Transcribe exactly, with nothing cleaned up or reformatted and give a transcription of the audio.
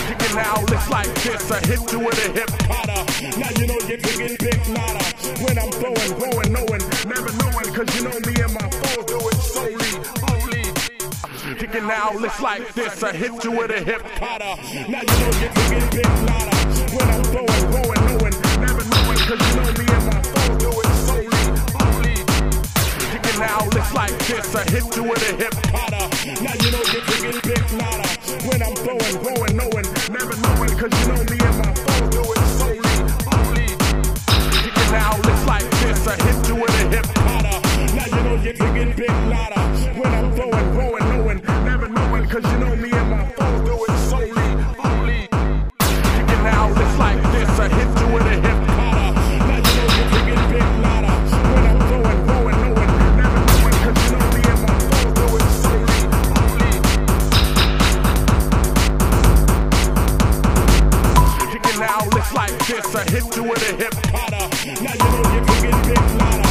Kicking out, it's like this, I hit you with a hip hotter. Now you know you're kicking big nada. When I'm throwing, growing, knowing, never knowing, cause you know me and my foes do it solely, only. Kicking out, it's like this, I hit you with a hip hotter. Now you know you're kicking big nada. When I'm throwing, growing, knowing, never knowing, cause you know me and my foes do it solely, only. Kicking out, it's like this, I hit you with a hip hotter. Now you know you're kicking big nada. When I'm throwing, growing, knowing, never knowing, cause you know me and my foes do it solely, only. Kicking out, it's like this, I hit you with a hip hotter. Now you know you're kicking big nada. When I'm throwing, growing, knowing, never knowing, cause you know me and my foes do it solely, only. Kicking out, it's like this, I hit you with a hip hotter. Now you know you're kicking big nada. When I'm throwing, growing, knowing, never knowing, cause you know me and my foes do it solely, only. Kicking out, it's like this, I hit you with a hip hotter. Now you know you're kicking big nada.